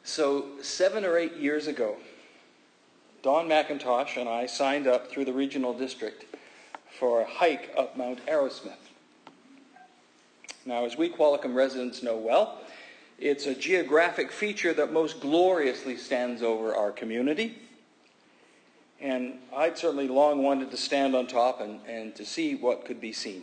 So 7 or 8 years ago, Don McIntosh and I signed up through the regional district for a hike up Mount Arrowsmith. Now, as we Qualicum residents know well, it's a geographic feature that most gloriously stands over our community. And I'd certainly long wanted to stand on top and to see what could be seen.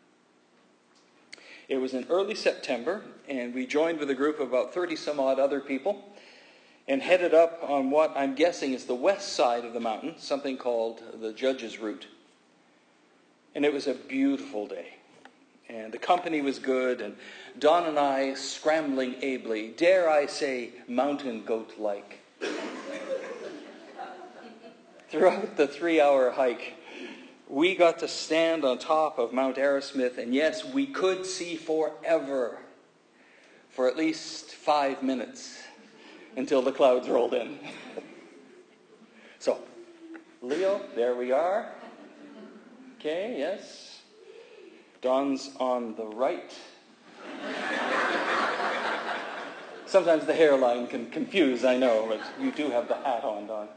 It was in early September, and we joined with a group of about 30 some odd other people and headed up on what I'm guessing is the west side of the mountain, something called the Judge's Route. And it was a beautiful day. And the company was good, and Don and I scrambling ably, dare I say, mountain goat-like. Throughout the 3-hour hike, we got to stand on top of Mount Arrowsmith, and yes, we could see forever for at least 5 minutes until the clouds rolled in. So, Leo, there we are. Okay, yes. Don's on the right. Sometimes the hairline can confuse, I know, but you do have the hat on, Don.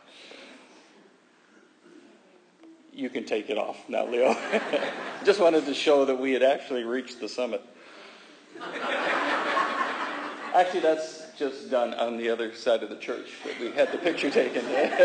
You can take it off now, Leo. Just wanted to show that we had actually reached the summit. Actually, that's just done on the other side of the church, but we had the picture taken.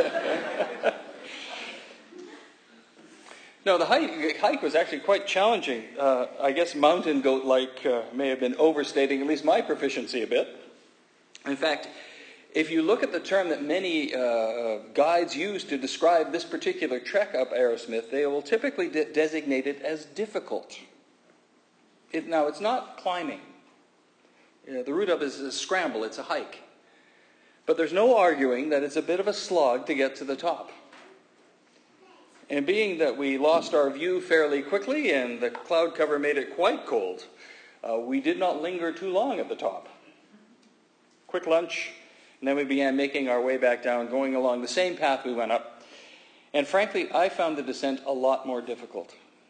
No, the hike was actually quite challenging. I guess mountain goat-like may have been overstating at least my proficiency a bit. In fact, if you look at the term that many guides use to describe this particular trek up Arrowsmith, they will typically designate it as difficult. Now, it's not climbing. The route up is a scramble, it's a hike. But there's no arguing that it's a bit of a slog to get to the top. And being that we lost our view fairly quickly and the cloud cover made it quite cold, we did not linger too long at the top. Quick lunch, and then we began making our way back down, going along the same path we went up. And frankly, I found the descent a lot more difficult.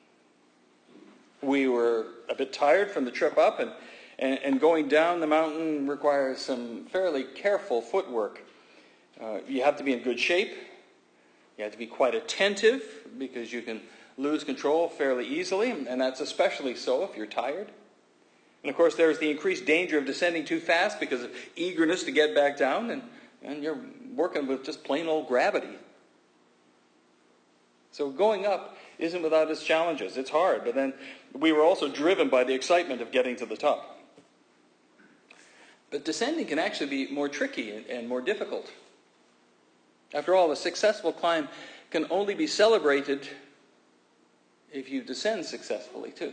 We were a bit tired from the trip up, and going down the mountain requires some fairly careful footwork. You have to be in good shape. You have to be quite attentive because you can lose control fairly easily, and that's especially so if you're tired. And of course, there's the increased danger of descending too fast because of eagerness to get back down, and you're working with just plain old gravity. So going up isn't without its challenges. It's hard, but then we were also driven by the excitement of getting to the top. But descending can actually be more tricky and more difficult. After all, a successful climb can only be celebrated if you descend successfully, too.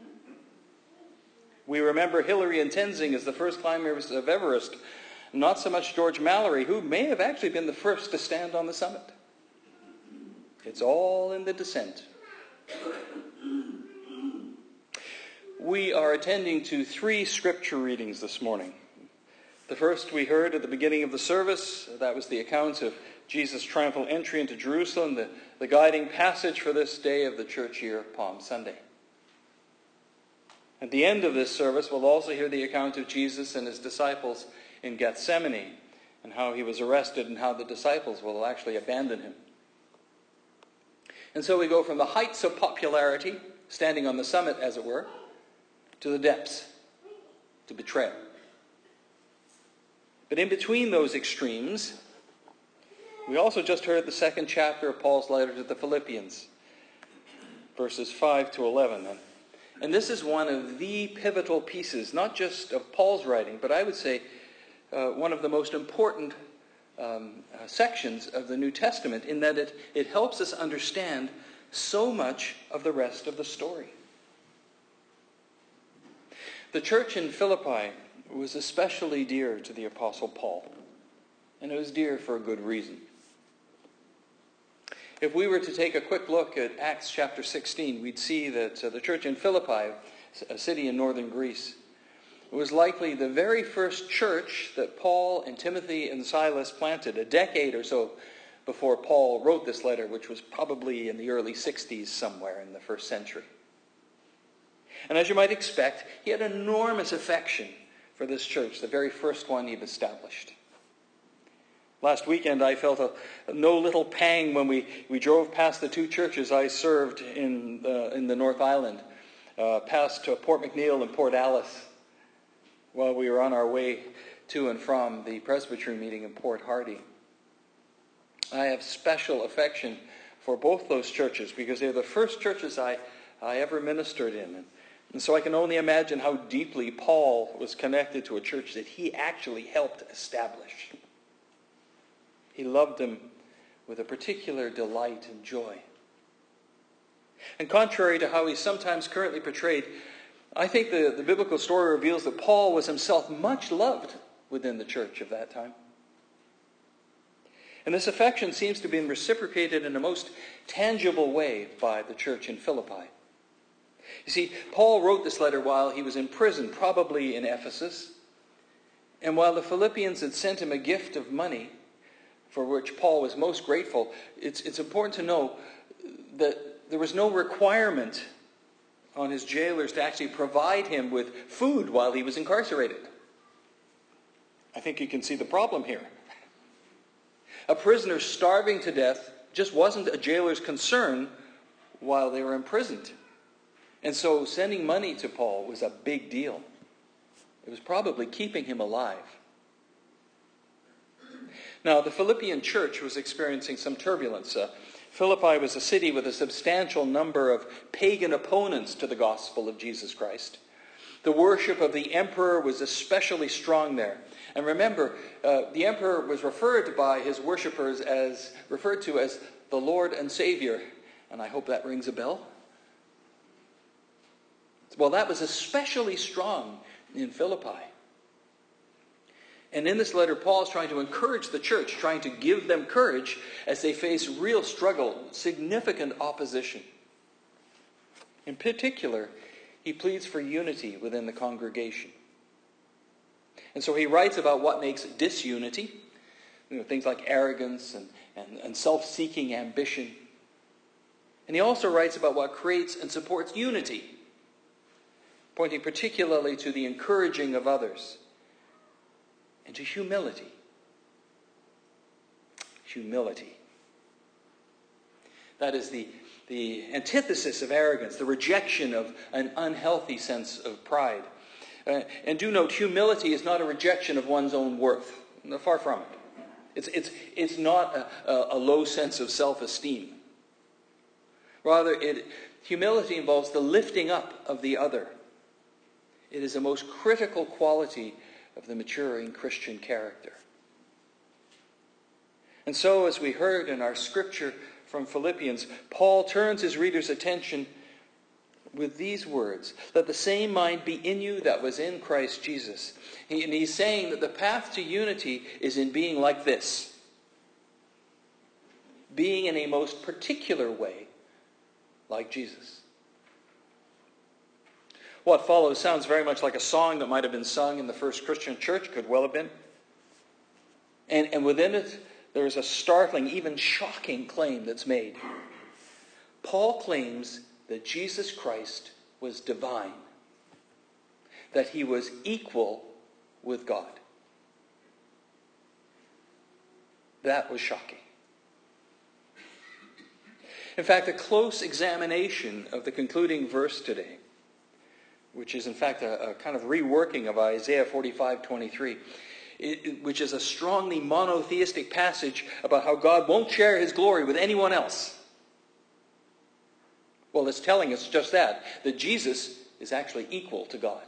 We remember Hillary and Tenzing as the first climbers of Everest, not so much George Mallory, who may have actually been the first to stand on the summit. It's all in the descent. We are attending to 3 scripture readings this morning. The first we heard at the beginning of the service. That was the accounts of Jesus' triumphal entry into Jerusalem, the guiding passage for this day of the church year, Palm Sunday. At the end of this service, we'll also hear the account of Jesus and his disciples in Gethsemane, and how he was arrested and how the disciples will actually abandon him. And so we go from the heights of popularity, standing on the summit as it were, to the depths, to betrayal. But in between those extremes, we also just heard the second chapter of Paul's letter to the Philippians, verses 5 to 11. And this is one of the pivotal pieces, not just of Paul's writing, but I would say one of the most important sections of the New Testament, in that it helps us understand so much of the rest of the story. The church in Philippi was especially dear to the Apostle Paul, and it was dear for a good reason. If we were to take a quick look at Acts chapter 16, we'd see that the church in Philippi, a city in northern Greece, was likely the very first church that Paul and Timothy and Silas planted a decade or so before Paul wrote this letter, which was probably in the early 60s somewhere in the first century. And as you might expect, he had enormous affection for this church, the very first one he'd established. Last weekend I felt no little pang when we drove past the two churches I served in the North Island, past Port McNeill and Port Alice, while we were on our way to and from the Presbytery meeting in Port Hardy. I have special affection for both those churches because they're the first churches I ever ministered in. And so I can only imagine how deeply Paul was connected to a church that he actually helped establish. He loved them with a particular delight and joy. And contrary to how he's sometimes currently portrayed, I think the biblical story reveals that Paul was himself much loved within the church of that time. And this affection seems to have been reciprocated in a most tangible way by the church in Philippi. You see, Paul wrote this letter while he was in prison, probably in Ephesus. And while the Philippians had sent him a gift of money, for which Paul was most grateful, it's important to know that there was no requirement on his jailers to actually provide him with food while he was incarcerated. I think you can see the problem here. A prisoner starving to death just wasn't a jailer's concern while they were imprisoned. And so sending money to Paul was a big deal. It was probably keeping him alive. Now, the Philippian church was experiencing some turbulence. Philippi was a city with a substantial number of pagan opponents to the gospel of Jesus Christ. The worship of the emperor was especially strong there. And remember, the emperor was referred to by his worshippers as the Lord and Savior. And I hope that rings a bell. Well, that was especially strong in Philippi. And in this letter, Paul is trying to encourage the church, trying to give them courage as they face real struggle, significant opposition. In particular, he pleads for unity within the congregation. And so he writes about what makes disunity, things like arrogance and self-seeking ambition. And he also writes about what creates and supports unity, pointing particularly to the encouraging of others and to humility. Humility. That is the antithesis of arrogance, the rejection of an unhealthy sense of pride. And do note, humility is not a rejection of one's own worth. Far from it. It's not a low sense of self-esteem. Rather, humility involves the lifting up of the other. It is a most critical quality of the maturing Christian character. And so, as we heard in our scripture from Philippians, Paul turns his readers' attention with these words: "Let the same mind be in you that was in Christ Jesus." And he's saying that the path to unity is in being like this. Being in a most particular way like Jesus. What follows sounds very much like a song that might have been sung in the first Christian church, could well have been. And within it, there is a startling, even shocking claim that's made. Paul claims that Jesus Christ was divine, that he was equal with God. That was shocking. In fact, a close examination of the concluding verse today, which is in fact a kind of reworking of Isaiah 45:23, which is a strongly monotheistic passage about how God won't share his glory with anyone else. Well, it's telling us just that Jesus is actually equal to God.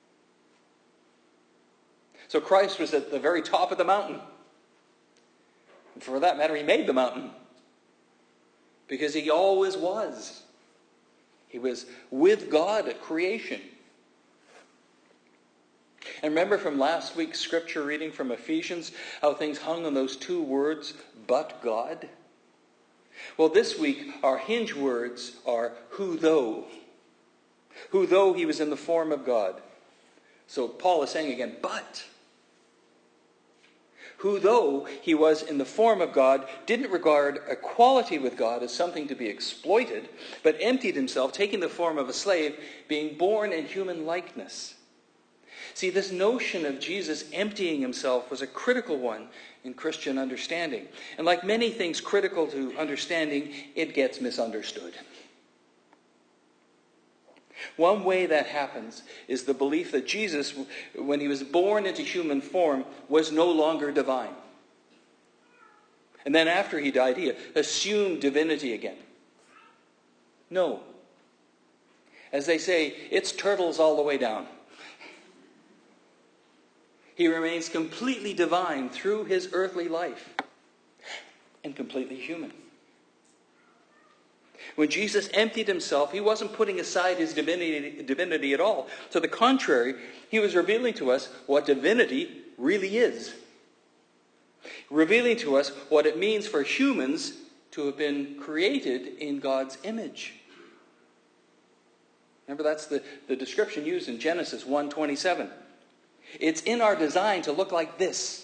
So Christ was at the very top of the mountain. And for that matter, he made the mountain. Because he always was. He was with God at creation. And remember from last week's scripture reading from Ephesians, how things hung on those two words, but God? Well, this week, our hinge words are who though. Who though he was in the form of God. So Paul is saying again, but. Who though he was in the form of God, didn't regard equality with God as something to be exploited, but emptied himself, taking the form of a slave, being born in human likeness. See, this notion of Jesus emptying himself was a critical one in Christian understanding. And like many things critical to understanding, it gets misunderstood. One way that happens is the belief that Jesus, when he was born into human form, was no longer divine. And then after he died, he assumed divinity again. No. As they say, it's turtles all the way down. He remains completely divine through his earthly life and completely human. When Jesus emptied himself, he wasn't putting aside his divinity at all. To the contrary, he was revealing to us what divinity really is. Revealing to us what it means for humans to have been created in God's image. Remember, that's the description used in Genesis 1:27. It's in our design to look like this.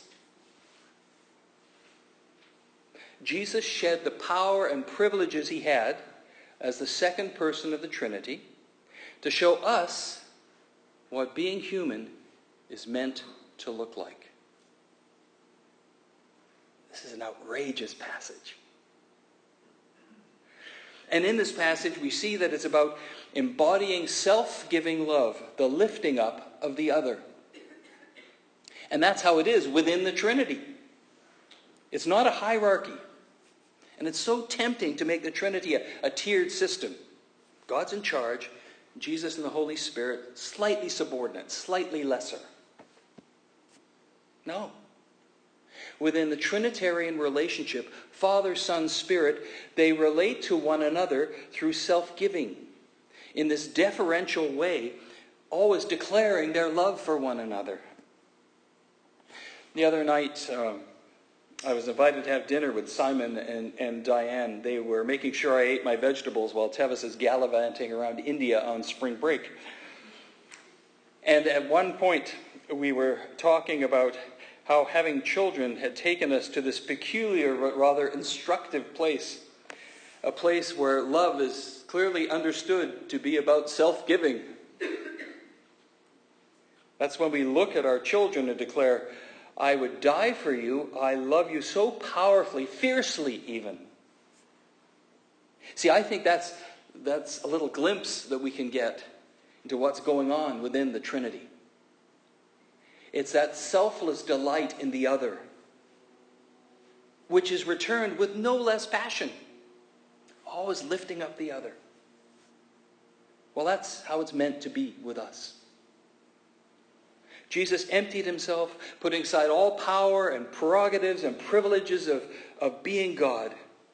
Jesus shed the power and privileges he had as the second person of the Trinity to show us what being human is meant to look like. This is an outrageous passage. And in this passage, we see that it's about embodying self-giving love, the lifting up of the other. And that's how it is within the Trinity. It's not a hierarchy. And it's so tempting to make the Trinity a tiered system. God's in charge, Jesus and the Holy Spirit slightly subordinate, slightly lesser. No. Within the Trinitarian relationship, Father, Son, Spirit, they relate to one another through self-giving. In this deferential way, always declaring their love for one another. The other night, I was invited to have dinner with Simon and Diane. They were making sure I ate my vegetables while Tevis is gallivanting around India on spring break. And at one point, we were talking about how having children had taken us to this peculiar but rather instructive place. A place where love is clearly understood to be about self-giving. That's when we look at our children and declare, I would die for you. I love you so powerfully, fiercely even. See, I think that's a little glimpse that we can get into what's going on within the Trinity. It's that selfless delight in the other, which is returned with no less passion, always lifting up the other. Well, that's how it's meant to be with us. Jesus emptied himself, putting aside all power and prerogatives and privileges of being God.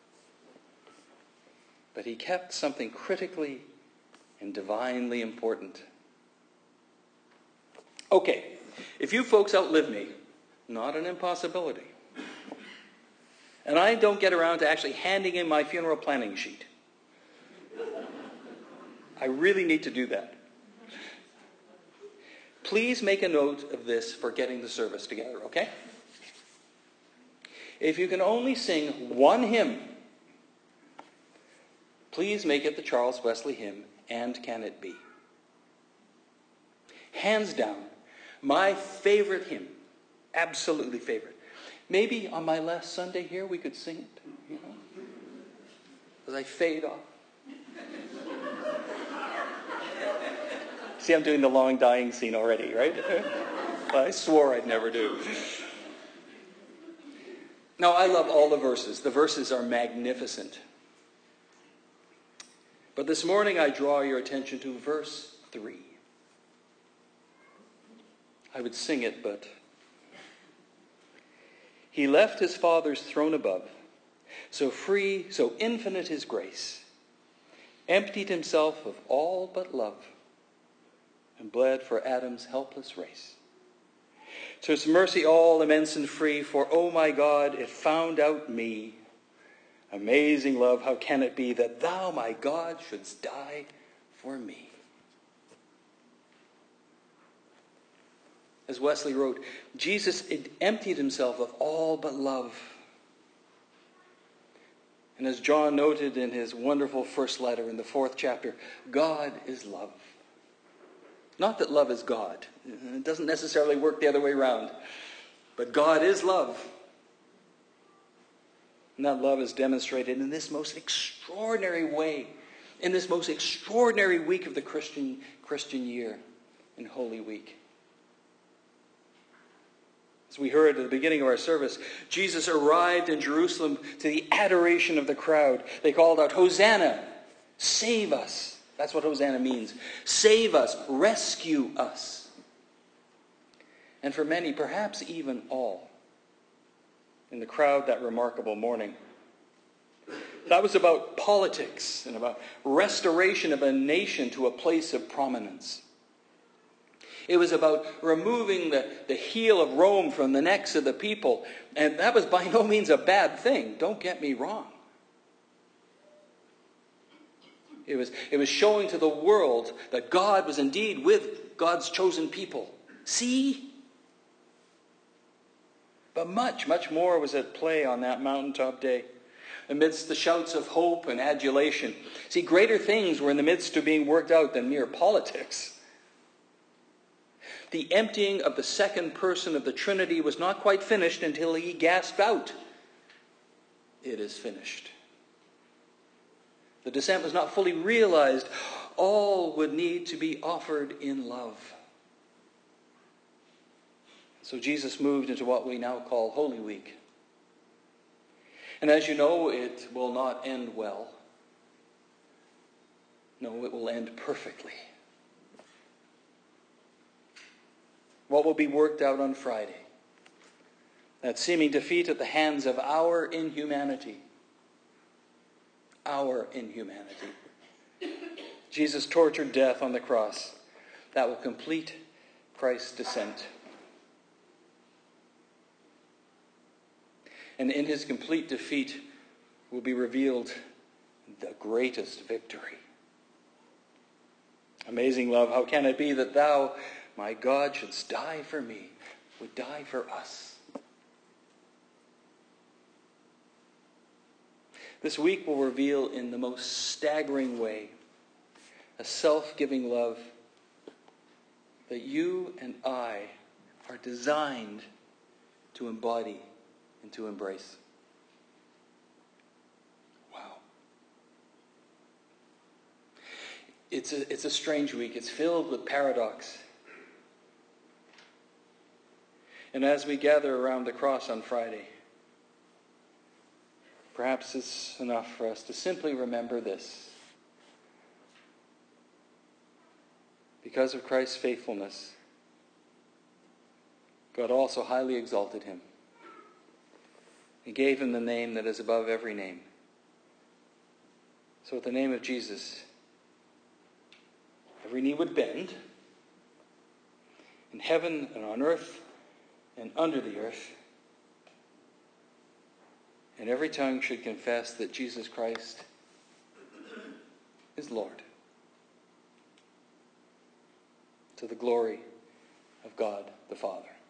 But he kept something critically and divinely important. Okay, if you folks outlive me, not an impossibility, and I don't get around to actually handing in my funeral planning sheet, I really need to do that. Please make a note of this for getting the service together, okay? If you can only sing one hymn, please make it the Charles Wesley hymn, And Can It Be? Hands down, my favorite hymn, absolutely favorite. Maybe on my last Sunday here we could sing it, you know, as I fade off. See, I'm doing the long dying scene already, right? I swore I'd never do. Now, I love all the verses. The verses are magnificent. But this morning I draw your attention to verse 3. I would sing it, but he left his Father's throne above, so free, so infinite his grace, emptied himself of all but love, and bled for Adam's helpless race. To its mercy all immense and free, for, oh my God, it found out me. Amazing love, how can it be that thou, my God, shouldst die for me? As Wesley wrote, Jesus emptied himself of all but love. And as John noted in his wonderful first letter in the 4th chapter, God is love. Not that love is God. It doesn't necessarily work the other way around. But God is love. And that love is demonstrated in this most extraordinary way, in this most extraordinary week of the Christian year, in Holy Week. As we heard at the beginning of our service, Jesus arrived in Jerusalem to the adoration of the crowd. They called out, "Hosanna, save us." That's what Hosanna means. Save us, rescue us. And for many, perhaps even all, in the crowd that remarkable morning, that was about politics and about restoration of a nation to a place of prominence. It was about removing the heel of Rome from the necks of the people. And that was by no means a bad thing. Don't get me wrong. It was showing to the world that God was indeed with God's chosen people. See? But much, much more was at play on that mountaintop day. Amidst the shouts of hope and adulation. See, greater things were in the midst of being worked out than mere politics. The emptying of the second person of the Trinity was not quite finished until he gasped out, "It is finished." The descent was not fully realized. All would need to be offered in love. So Jesus moved into what we now call Holy Week. And as you know, it will not end well. No, it will end perfectly. What will be worked out on Friday? That seeming defeat at the hands of our inhumanity. Our inhumanity. Jesus' tortured death on the cross. That will complete Christ's descent. And in his complete defeat will be revealed the greatest victory. Amazing love, how can it be that thou, my God, shouldst die for me, would die for us? This week will reveal in the most staggering way a self-giving love that you and I are designed to embody and to embrace. Wow. It's a strange week. It's filled with paradox. And as we gather around the cross on Friday, perhaps it's enough for us to simply remember this. Because of Christ's faithfulness, God also highly exalted him. He gave him the name that is above every name. So at the name of Jesus, every knee would bend, in heaven and on earth and under the earth, and every tongue should confess that Jesus Christ is Lord, to the glory of God the Father.